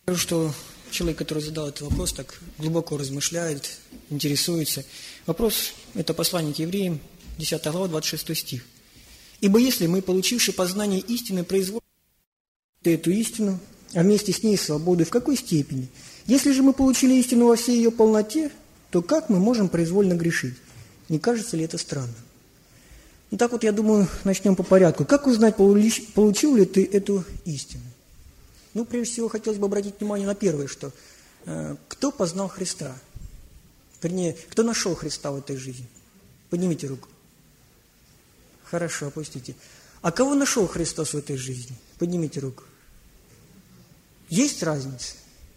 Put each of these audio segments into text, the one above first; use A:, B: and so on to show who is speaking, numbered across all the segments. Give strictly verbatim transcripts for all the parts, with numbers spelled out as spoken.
A: Скажу, что человек, который задал этот вопрос, так глубоко размышляет, интересуется. Вопрос – это послание к евреям, десятая глава, двадцать шестой стих. «Ибо если мы, получивши познание истины, производим эту истину, а вместе с ней свободу, в какой степени? Если же мы получили истину во всей ее полноте, то как мы можем произвольно грешить? Не кажется ли это странным?» Итак, вот я думаю, начнем по порядку. Как узнать, получил ли ты эту истину? Ну, прежде всего, хотелось бы обратить внимание на первое, что э, кто познал Христа? Вернее, кто нашел Христа в этой жизни? Поднимите руку. Хорошо, опустите. А кого нашел Христос в этой жизни? Поднимите руку. Есть разница?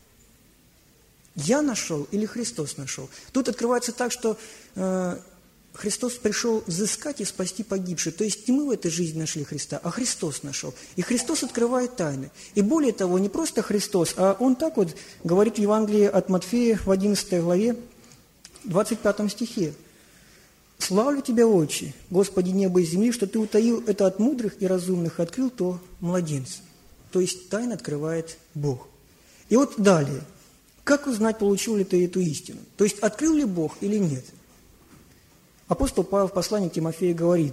A: Я нашел или Христос нашел? Тут открывается так, что э, Христос пришел взыскать и спасти погибших. То есть не мы в этой жизни нашли Христа, а Христос нашел. И Христос открывает тайны. И более того, не просто Христос, а Он так вот говорит в Евангелии от Матфея в одиннадцатой главе, двадцать пятом стихе. «Славлю Тебя, Отче, Господи неба и земли, что Ты утаил это от мудрых и разумных, открыл то младенцам». То есть тайны открывает Бог. И вот далее. Как узнать, получил ли ты эту истину? То есть открыл ли Бог или нет? Апостол Павел в послании к Тимофею говорит,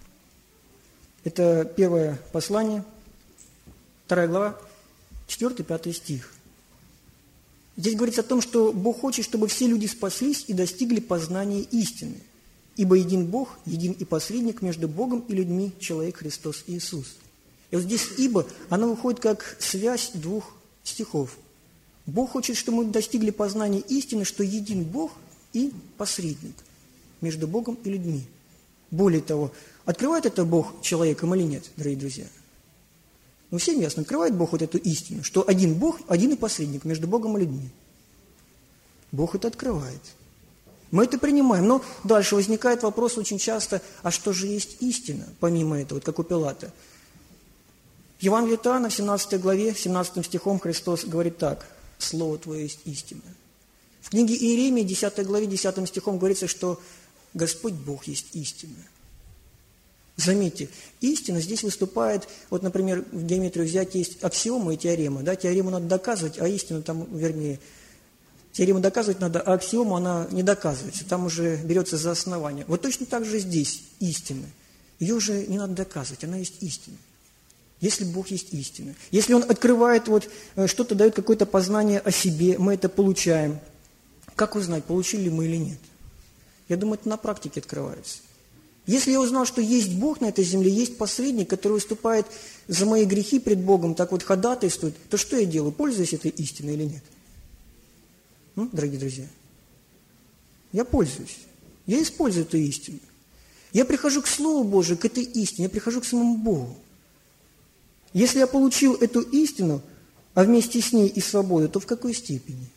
A: это первое послание, вторая глава, четвёртый-пятый стих. Здесь говорится о том, что Бог хочет, чтобы все люди спаслись и достигли познания истины. Ибо един Бог, един и посредник между Богом и людьми, человек Христос Иисус. И вот здесь «ибо», оно выходит как связь двух стихов. Бог хочет, чтобы мы достигли познания истины, что един Бог и посредник между Богом и людьми. Более того, открывает это Бог человеком или нет, дорогие друзья? Ну, всем ясно, открывает Бог вот эту истину, что один Бог, один и посредник между Богом и людьми. Бог это открывает. Мы это принимаем, но дальше возникает вопрос очень часто, а что же есть истина, помимо этого, вот как у Пилата? В Евангелии от Иоанна в семнадцатой главе, семнадцатым стихом Христос говорит так: «Слово Твое есть истина». В книге Иеремии, десятой главе, десятым стихом говорится, что Господь Бог есть истина. Заметьте, истина здесь выступает, вот, например, в геометрию взять есть аксиома и теорема. Да? Теорему надо доказывать, а истину там, вернее, теорему доказывать надо, а аксиому она не доказывается, там уже берется за основание. Вот точно так же здесь истина. Ее уже не надо доказывать, она есть истина. Если Бог есть истина. Если Он открывает, вот, что-то дает какое-то познание о себе, мы это получаем. Как узнать, получили мы или нет? Я думаю, это на практике открывается. Если я узнал, что есть Бог на этой земле, есть посредник, который выступает за мои грехи пред Богом, так вот ходатайствует, то что я делаю? Пользуюсь этой истиной или нет? Ну, дорогие друзья, я пользуюсь. Я использую эту истину. Я прихожу к Слову Божию, к этой истине, я прихожу к самому Богу. Если я получил эту истину, а вместе с ней и свободу, то в какой степени?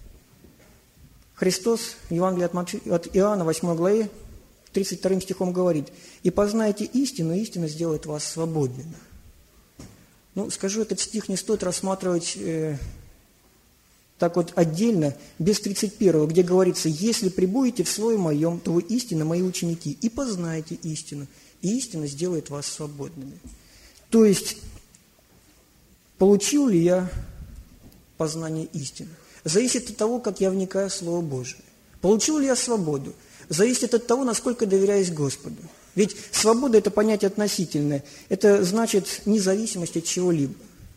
A: Христос в Евангелии от, Матфе... от Иоанна, восьмой главе, тридцать вторым стихом говорит: «И познайте истину, и истина сделает вас свободными». Ну, скажу, этот стих не стоит рассматривать э, так вот отдельно, без тридцать первого, где говорится: «Если пребудете в Слове Моем, то вы истинно Мои ученики, и познаете истину, и истина сделает вас свободными». То есть, получил ли я познание истины? Зависит от того, как я вникаю в Слово Божие. Получил ли я свободу? Зависит от того, насколько доверяюсь Господу. Ведь свобода – это понятие относительное. Это значит независимость от чего-либо.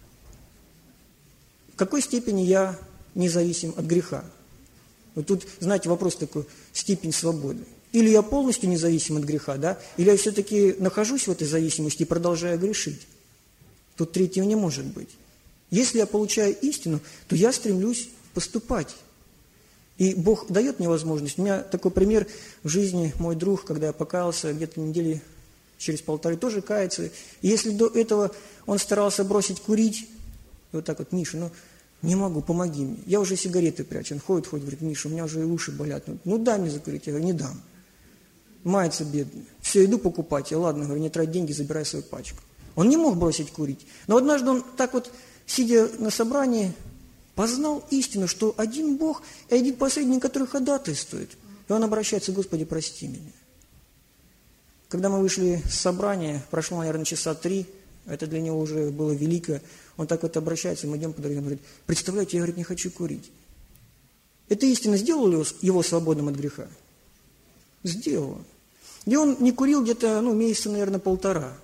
A: В какой степени я независим от греха? Вот тут, знаете, вопрос такой, степень свободы. Или я полностью независим от греха, да? Или я все-таки нахожусь в этой зависимости и продолжаю грешить? Тут третьего не может быть. Если я получаю истину, то я стремлюсь поступать. И Бог дает мне возможность. У меня такой пример в жизни, мой друг, когда я покаялся, где-то недели через полторы тоже кается. И если до этого он старался бросить курить, и вот так вот: «Миша, ну не могу, помоги мне. Я уже сигареты прячу». Он ходит, ходит, говорит: «Миша, у меня уже и уши болят. Ну, ну дай мне закурить». Я говорю: «Не дам». Мается бедный. Все, иду покупать. Я: «Ладно, говорю, не трать деньги, забирай свою пачку». Он не мог бросить курить. Но однажды он так вот, сидя на собрании, познал истину, что один Бог и один посредник, который ходатайствует. И он обращается: «Господи, прости меня». Когда мы вышли с собрания, прошло, наверное, часа три, Это для него уже было великое. Он так вот обращается, мы идем по дороге, он говорит, представляете, я, говорит, не хочу курить. Эта истина сделала его, его свободным от греха? Сделала. И он не курил где-то, ну, месяца, наверное, полтора.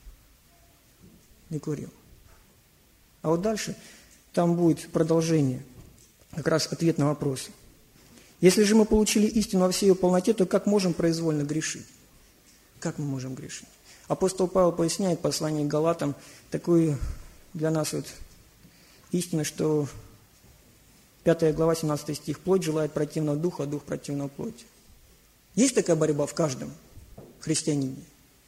A: Не курил. А вот дальше там будет продолжение, как раз ответ на вопрос. Если же мы получили истину во всей ее полноте, то как можем произвольно грешить? Как мы можем грешить? Апостол Павел поясняет в послании к Галатам такую для нас вот истину, что пятая глава, семнадцатый стих, плоть желает противного духа, а дух противного плоти. Есть такая борьба в каждом христианине?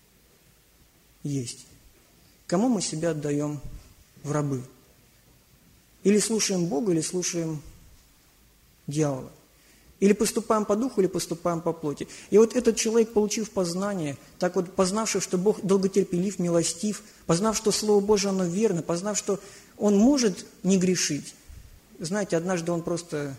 A: Есть. Кому мы себя отдаем в рабы? Или слушаем Бога, или слушаем дьявола? Или поступаем по духу, или поступаем по плоти. И вот этот человек, получив познание, так вот познавший, что Бог долготерпелив, милостив, познав, что Слово Божие, оно верно, познав, что он может не грешить. Знаете, однажды он просто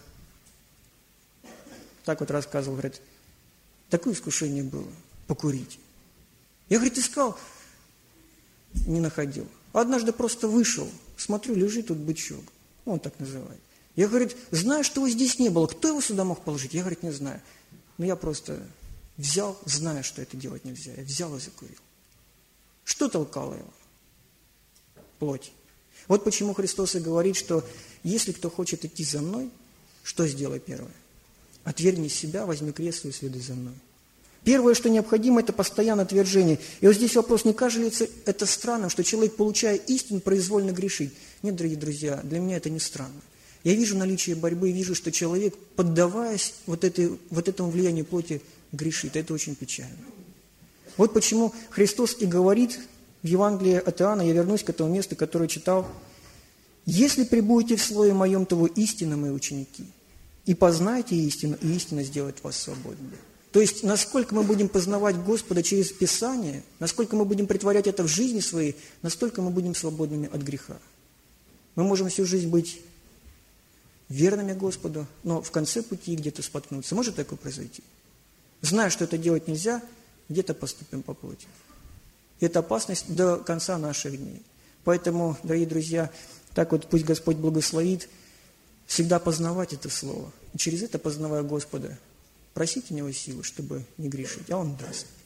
A: так вот рассказывал, говорит, такое искушение было, покурить. Я, говорит, искал, не находил. Однажды просто вышел, смотрю, лежит тут бычок, он так называет. Я, говорит, знаю, что его здесь не было. Кто его сюда мог положить? Я, говорит, не знаю. Но я просто взял, зная, что это делать нельзя. Я взял и закурил. Что толкало его? Плоть. Вот почему Христос и говорит, что если кто хочет идти за мной, что сделай первое? Отвергни себя, возьми крест свой и следуй за мной. Первое, что необходимо, это постоянное отвержение. И вот здесь вопрос, не кажется ли это странным, что человек, получая истину, произвольно грешит? Нет, дорогие друзья, для меня это не странно. Я вижу наличие борьбы, вижу, что человек, поддаваясь вот, этой, вот этому влиянию плоти, грешит. Это очень печально. Вот почему Христос и говорит в Евангелии от Иоанна, я вернусь к этому месту, которое читал, «Если пребудете в слове моем, то вы истинно мои ученики, и познаете истину, и истина сделает вас свободными». То есть, насколько мы будем познавать Господа через Писание, насколько мы будем претворять это в жизни своей, настолько мы будем свободными от греха. Мы можем всю жизнь быть верными Господу, но в конце пути где-то споткнуться. Может такое произойти? Зная, что это делать нельзя, где-то поступим по плоти. И это опасность до конца наших дней. Поэтому, дорогие друзья, так вот пусть Господь благословит всегда познавать это Слово. И через это, познавая Господа, просите у Него силы, чтобы не грешить, а Он даст.